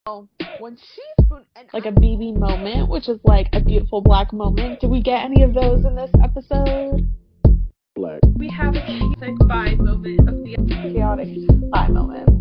When she spoon and like a BB moment, which is like a beautiful black moment. Did we get any of those in this episode? Black. We have a chaotic vibe moment of the chaotic vibe moment.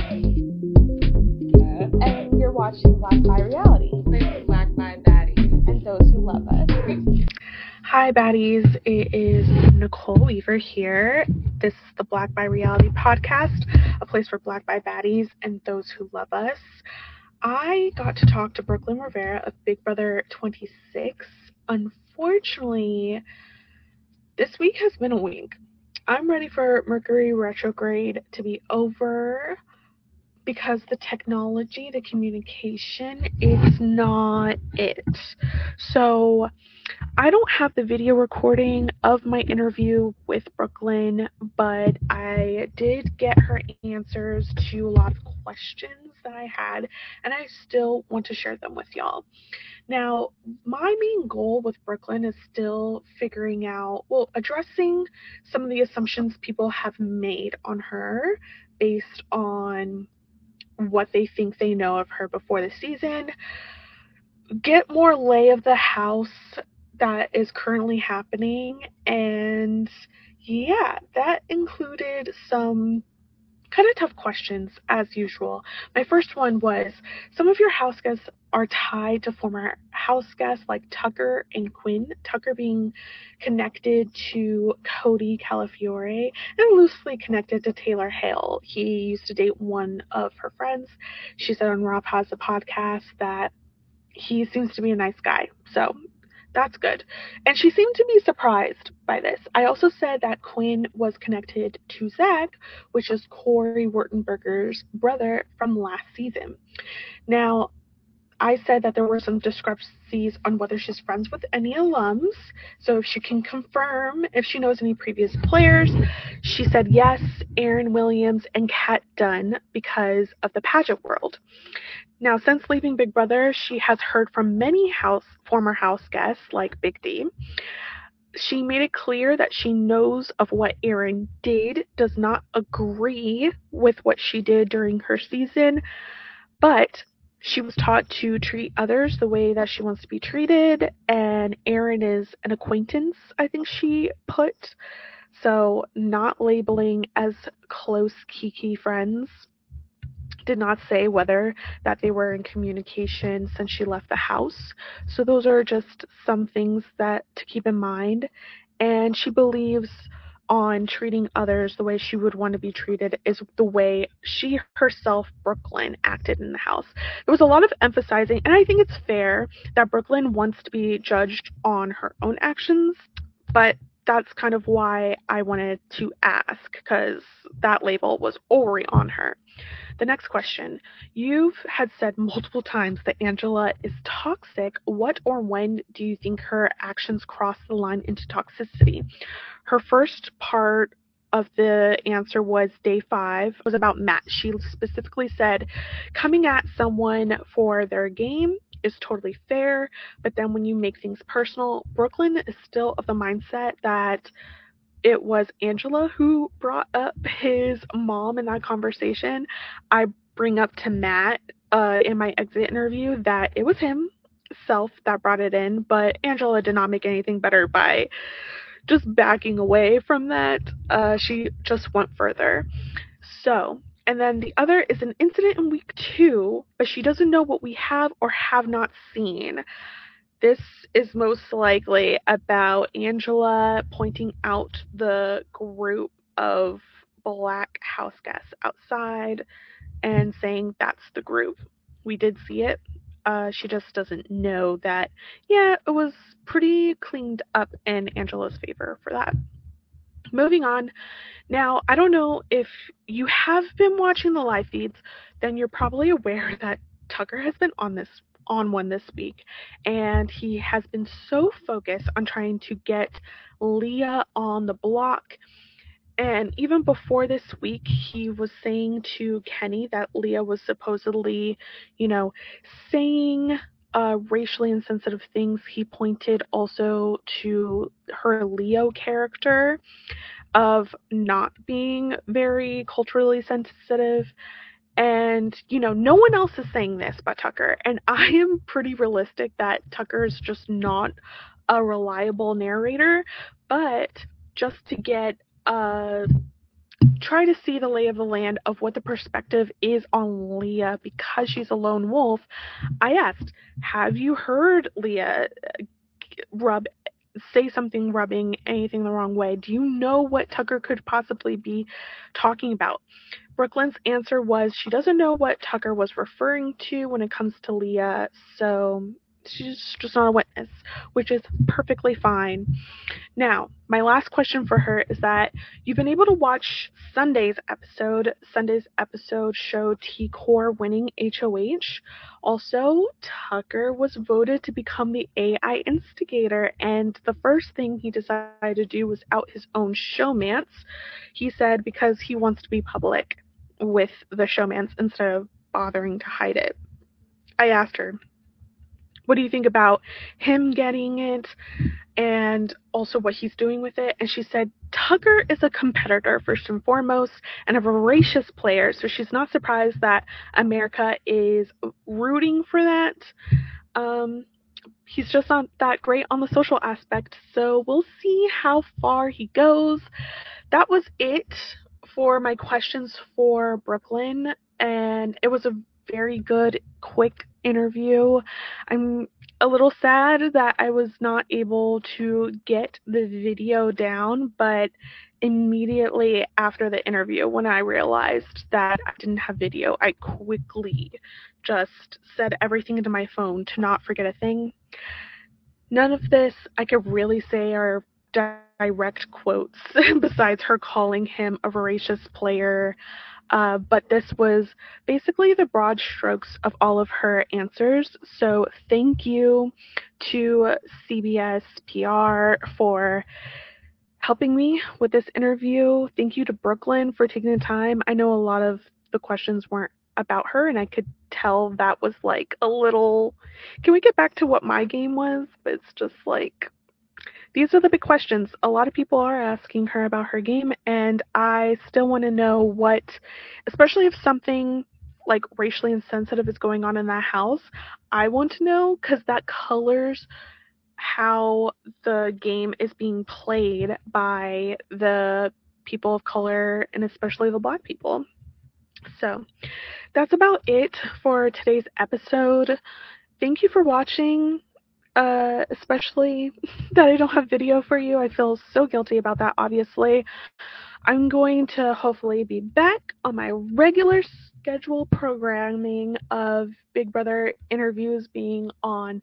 And you're watching Black by Reality. Black by Baddies. And those who love us. Hi baddies, it is Nicole Weaver here. This is the Black by Reality podcast, a place for Black by Baddies and those who love us. I got to talk to Brooklyn Rivera of Big Brother 26. Unfortunately, this week has been a week. I'm ready for Mercury retrograde to be over because the technology, the communication, it's not it. So I don't have the video recording of my interview with Brooklyn, but I did get her answers to a lot of questions that I had, and I still want to share them with y'all. Now, my main goal with Brooklyn is still figuring out, addressing some of the assumptions people have made on her based on what they think they know of her before the season, get more lay of the house that is currently happening, and yeah, that included some kind of tough questions as usual. My first one was, some of your house guests are tied to former house guests like Tucker and Quinn, Tucker being connected to Cody Calafiore and loosely connected to Taylor Hale. He used to date one of her friends. She said on Rob Has a Podcast that he seems to be a nice guy, so that's good. And she seemed to be surprised by this. I also said that Quinn was connected to Zach, which is Corey Wurtenberger's brother from last season. Now, I said that there were some discrepancies on whether she's friends with any alums. So if she can confirm if she knows any previous players. She said yes, Aaron Williams and Kat Dunn because of the pageant world. Now, since leaving Big Brother, she has heard from many former house guests like Big D. She made it clear that she knows of what Aaron did, does not agree with what she did during her season, but she was taught to treat others the way that she wants to be treated, and Aaron is an acquaintance, I think she put, so not labeling as close kiki friends. Did not say whether that they were in communication since she left the house. So those are just some things that to keep in mind. And she believes on treating others the way she would want to be treated is the way she herself, Brooklyn, acted in the house. There was a lot of emphasizing, and I think it's fair that Brooklyn wants to be judged on her own actions, but that's kind of why I wanted to ask, because that label was already on her. The next question. You've had said multiple times that Angela is toxic. What or when do you think her actions cross the line into toxicity? Her first part of the answer was day 5, was about Matt. She specifically said, coming at someone for their game is totally fair, but then when you make things personal, Brooklyn is still of the mindset that it was Angela who brought up his mom in that conversation. I bring up to Matt in my exit interview that it was himself that brought it in, but Angela did not make anything better by just backing away from that. She just went further. So, and then the other is an incident in week 2, but she doesn't know what we have or have not seen. This is most likely about Angela pointing out the group of black house guests outside and saying that's the group. We did see it. She just doesn't know that, yeah, it was pretty cleaned up in Angela's favor for that. Moving on. Now, I don't know if you have been watching the live feeds, then you're probably aware that Tucker has been on one this week, and he has been so focused on trying to get Leah on the block. And even before this week, he was saying to Kenny that Leah was supposedly, saying racially insensitive things. He pointed also to her Leo character of not being very culturally sensitive. And, no one else is saying this but Tucker. And I am pretty realistic that Tucker is just not a reliable narrator. But just to get try to see the lay of the land of what the perspective is on Leah because she's a lone wolf, I asked, have you heard Leah say something rubbing anything the wrong way? Do you know what Tucker could possibly be talking about? Brooklyn's answer was she doesn't know what Tucker was referring to when it comes to Leah, so she's just not a witness, which is perfectly fine. Now, my last question for her is that you've been able to watch Sunday's episode. Sunday's episode showed T-Core winning HOH. Also, Tucker was voted to become the AI instigator, and the first thing he decided to do was out his own showmance. He said because he wants to be public with the showmance instead of bothering to hide it. I asked her, what do you think about him getting it and also what he's doing with it? And she said, Tucker is a competitor first and foremost and a voracious player, so she's not surprised that America is rooting for that. He's just not that great on the social aspect, so we'll see how far he goes. That was it for my questions for Brooklyn, and it was a very good, quick interview. I'm a little sad that I was not able to get the video down, but immediately after the interview, when I realized that I didn't have video, I quickly just said everything into my phone to not forget a thing. None of this I could really say are direct quotes besides her calling him a voracious player. But this was basically the broad strokes of all of her answers. So thank you to CBS PR for helping me with this interview. Thank you to Brooklyn for taking the time. I know a lot of the questions weren't about her, and I could tell that was like a little, can we get back to what my game was? But it's just like, these are the big questions. A lot of people are asking her about her game, and I still want to know what, especially if something like racially insensitive is going on in that house, I want to know, because that colors how the game is being played by the people of color, and especially the Black people. So that's about it for today's episode. Thank you for watching. Especially that I don't have video for you. I feel so guilty about that, obviously. I'm going to hopefully be back on my regular schedule programming of Big Brother interviews being on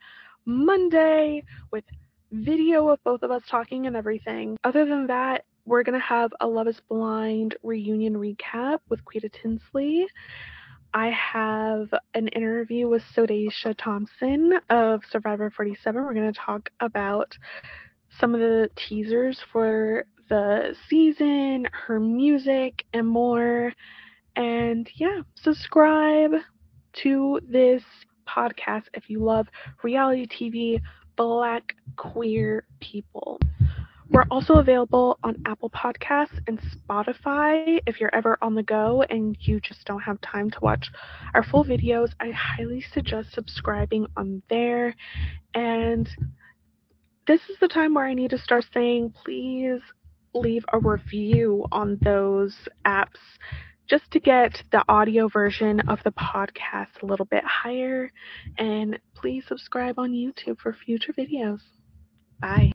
Monday with video of both of us talking and everything. Other than that, we're going to have a Love is Blind reunion recap with Quita Tinsley. I have an interview with Sodacia Thompson of Survivor 47. We're going to talk about some of the teasers for the season, her music, and more. And yeah, subscribe to this podcast if you love reality TV, Black queer people. We're also available on Apple Podcasts and Spotify. If you're ever on the go and you just don't have time to watch our full videos, I highly suggest subscribing on there. And this is the time where I need to start saying, please leave a review on those apps just to get the audio version of the podcast a little bit higher. And please subscribe on YouTube for future videos. Bye.